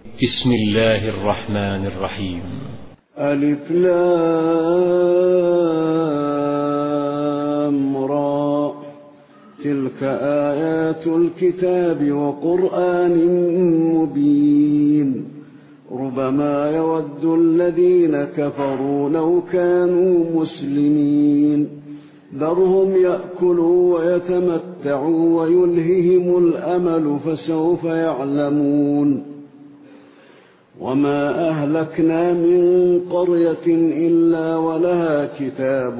بسم الله الرحمن الرحيم. ألف لام را، تلك آيات الكتاب وقرآن مبين. ربما يود الذين كفروا لو كانوا مسلمين، ذرهم يأكلوا ويتمتعوا ويلههم الأمل فسوف يعلمون. وما أهلكنا من قرية إلا ولها كتاب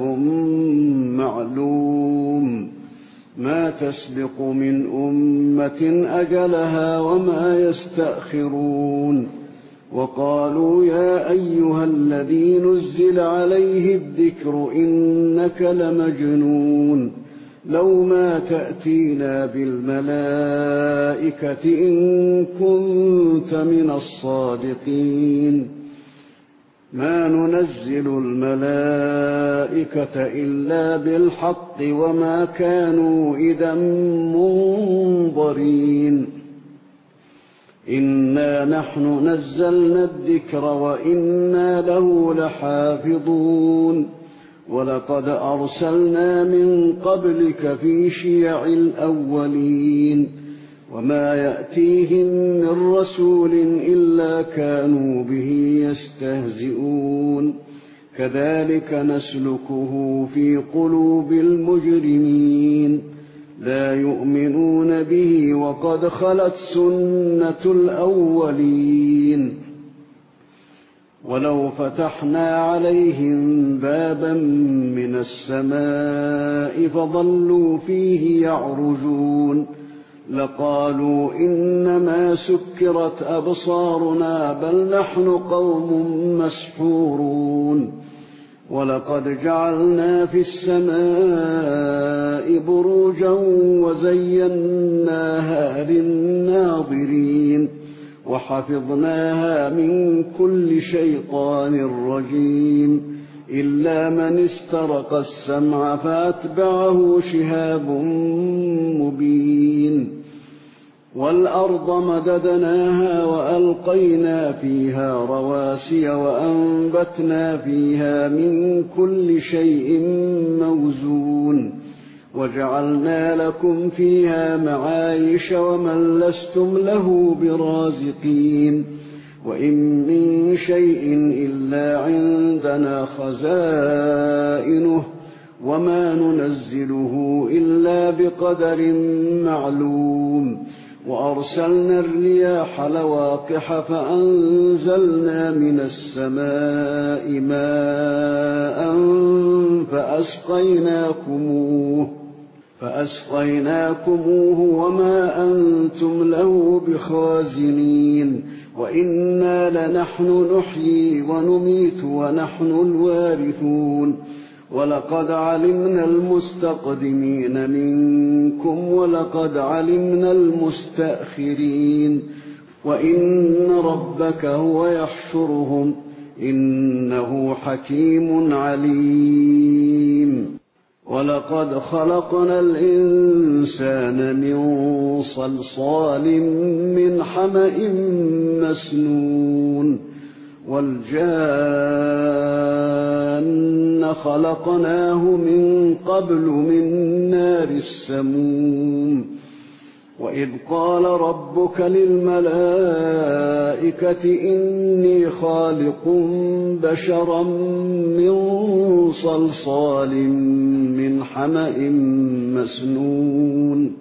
معلوم، ما تسبق من أمة أجلها وما يستأخرون. وقالوا يا أيها الذي نزل عليه الذكر إنك لمجنون، لو ما تأتينا بالملائكة إن كنت من الصادقين. ما ننزل الملائكة إلا بالحق وما كانوا إذا منظرين. إنا نحن نزلنا الذكر وإنا له لحافظون. ولقد أرسلنا من قبلك في شيع الأولين، وما يأتيهم من رسول إلا كانوا به يستهزئون. كذلك نسلكه في قلوب المجرمين، لا يؤمنون به وقد خلت سنة الأولين. ولو فتحنا عليهم بابا من السماء فظلوا فيه يعرجون لقالوا إنما سكرت أبصارنا بل نحن قوم مسحورون. ولقد جعلنا في السماء بروجا وزيناها للناظرين وحفظناها من كل شيطان رجيم إلا من استرق السمع فأتبعه شهاب مبين. والأرض مددناها وألقينا فيها رواسي وأنبتنا فيها من كل شيء موزون وجعلنا لكم فيها معايش ومن لستم له برازقين. وإن من شيء إلا عندنا خزائنه وما ننزله إلا بقدر معلوم. وأرسلنا الرياح لواقح فأنزلنا من السماء ماء فأسقيناكموه وما أنتم له بخازنين. وإنا لنحن نحيي ونميت ونحن الوارثون. ولقد علمنا المستقدمين منكم ولقد علمنا المستأخرين. وإن ربك هو يحشرهم إنه حكيم عليم. ولقد خلقنا الإنسان من صلصال من حمأ مسنون والجان خلقناه من قبل من نار السموم. وإذ قال ربك للملائكة إني خالق بشرا من صلصال من حمأ مسنون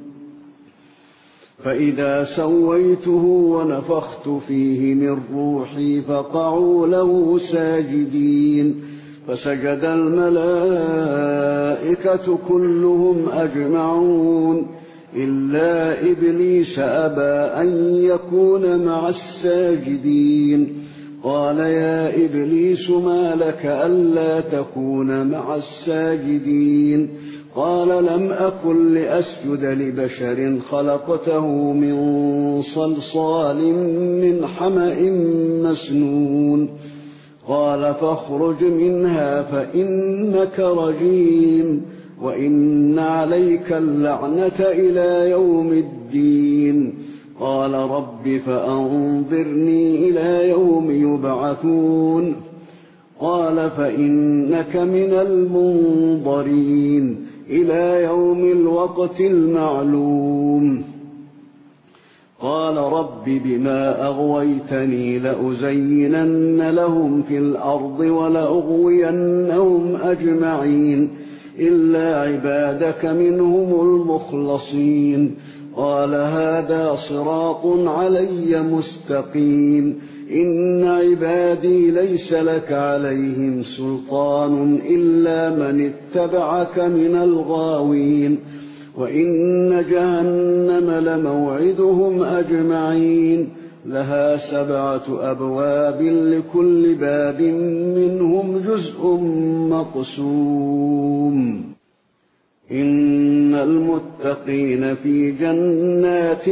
فإذا سويته ونفخت فيه من روحي فقعوا له ساجدين. فسجد الملائكة كلهم أجمعون إلا إبليس أبى أن يكون مع الساجدين. قال يا إبليس ما لك ألا تكون مع الساجدين؟ قال لم أكن لأسجد لبشر خلقته من صلصال من حمأ مسنون. قال فاخرج منها فإنك رجيم وإن عليك اللعنة إلى يوم الدين. قال رب فأنظرني إلى يوم يبعثون قال فإنك من المنظرين إلى يوم الوقت المعلوم قال رب بما أغويتني لأزينن لهم في الأرض ولأغوينهم أجمعين إلا عبادك منهم المخلصين قال هذا صراط علي مستقيم إن عبادي ليس لك عليهم سلطان إلا من اتبعك من الغاوين وإن جهنم لموعدهم أجمعين لها 7 أبواب لكل باب منهم جزء مقسوم إن المتقين في جنات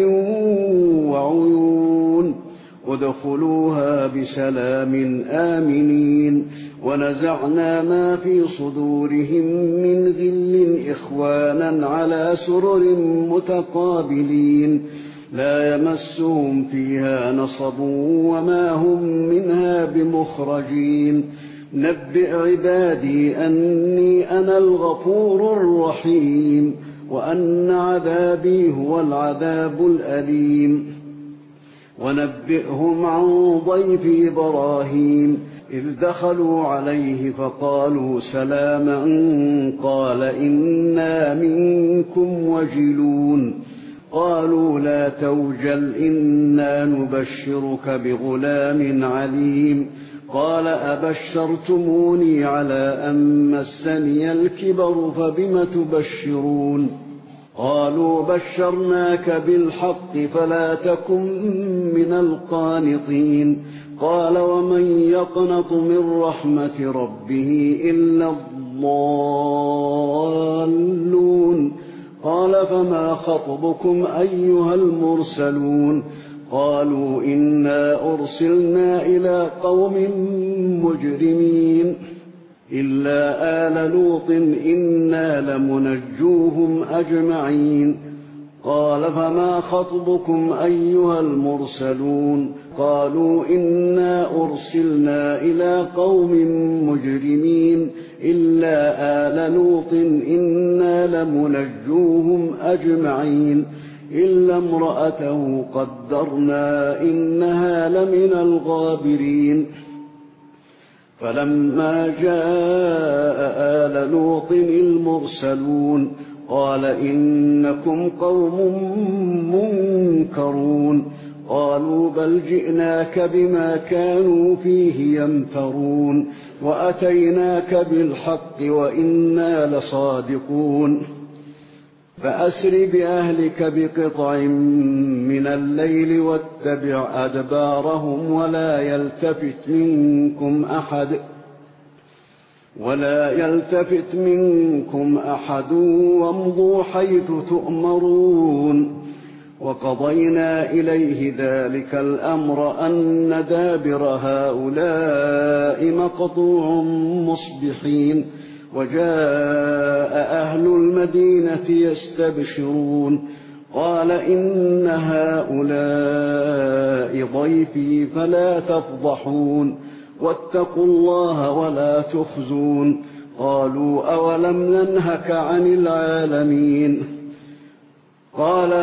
وعيون ادخلوها بسلام آمنين ونزعنا ما في صدورهم من غل إخوانا على سرر متقابلين لا يمسهم فيها نصب وما هم منها بمخرجين نبئ عبادي أني أنا الغفور الرحيم وأن عذابي هو العذاب الأليم ونبئهم عن ضيف إبراهيم إذ دخلوا عليه فقالوا سلاما قال إنا منكم وجلون قالوا لا توجل إنا نبشرك بغلام عليم قال أبشرتموني على أن مسني الكبر فبم تبشرون قالوا بشرناك بالحق فلا تكن من القانطين قال ومن يقنط من رحمة ربه إلا الضالون قال فما خطبكم أيها المرسلون قالوا إنا أرسلنا إلى قوم مجرمين إلا آل لوط إنا لمنجوهم أجمعين قال فما خطبكم أيها المرسلون قالوا إنا أرسلنا إلى قوم مجرمين إلا آل لوط إنا لمنجوهم أجمعين إلا امرأته قدرنا إنها لمن الغابرين فلما جاء آل لوط المرسلون قال إنكم قوم منكرون قالوا بل جئناك بما كانوا فيه يمترون وأتيناك بالحق وإنا لصادقون فأسر بأهلك بقطع من الليل واتبع أدبارهم ولا يلتفت منكم أحد وامضوا حيث تؤمرون وقضينا إليه ذلك الأمر أن دابر هؤلاء مقطوع مصبحين وجاء أهل المدينة يستبشرون قال إن هؤلاء ضيفي فلا تفضحون واتقوا الله ولا تخزون قالوا أولم ننهك عن العالمين قال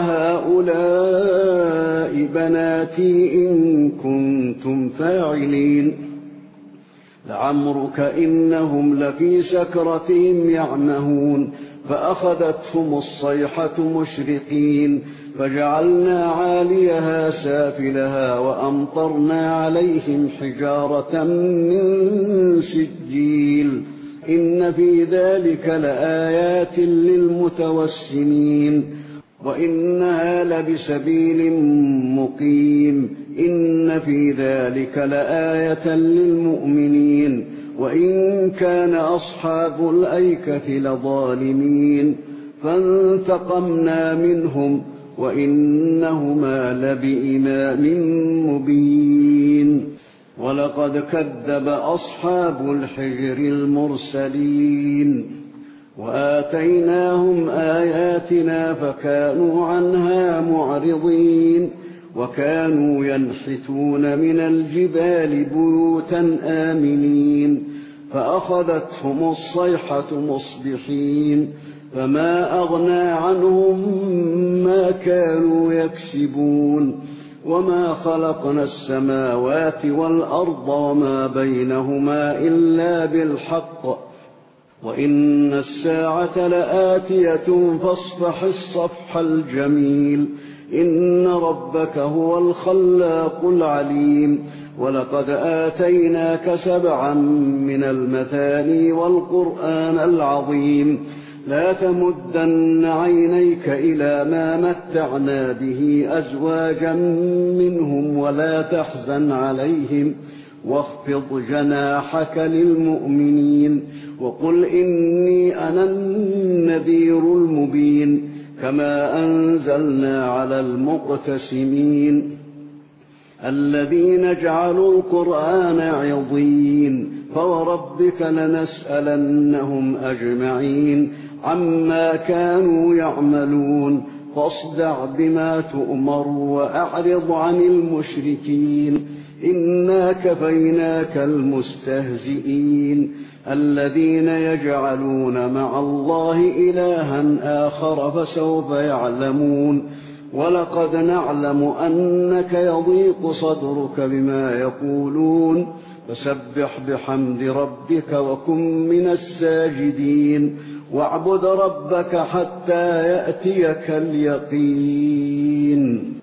هؤلاء بناتي إن كنتم فاعلين لعمرك إنهم لفي سكرتهم يعمهون فأخذتهم الصيحة مشرقين فجعلنا عاليها سافلها وأمطرنا عليهم حجارة من سجيل إن في ذلك لآيات للمتوسمين وإنها لبسبيل مقيم إن في ذلك لآية للمؤمنين وإن كان أصحاب الأيكة لظالمين فانتقمنا منهم وإنهما لبإمام مبين ولقد كذب أصحاب الحجر المرسلين وآتيناهم آياتنا فكانوا عنها معرضين وكانوا ينحتون من الجبال بيوتا آمنين فأخذتهم الصيحة مصبحين فما أغنى عنهم ما كانوا يكسبون وما خلقنا السماوات والأرض وما بينهما إلا بالحق وإن الساعة لآتية فاصفح الصفح الجميل إن ربك هو الخلاق العليم ولقد آتيناك 7 من المثاني والقرآن العظيم لا تمدن عينيك إلى ما متعنا به أزواجا منهم ولا تحزن عليهم واخفض جناحك للمؤمنين وقل إني أنا النذير المبين كما أنزلنا على المقتسمين الذين جعلوا القرآن عضين فوربك لنسألنهم أجمعين عما كانوا يعملون فاصدع بما تؤمر وأعرض عن المشركين إنا كفيناك المستهزئين الذين يجعلون مع الله إلها آخر فسوف يعلمون ولقد نعلم أنك يضيق صدرك بما يقولون فسبح بحمد ربك وكن من الساجدين واعبد ربك حتى يأتيك اليقين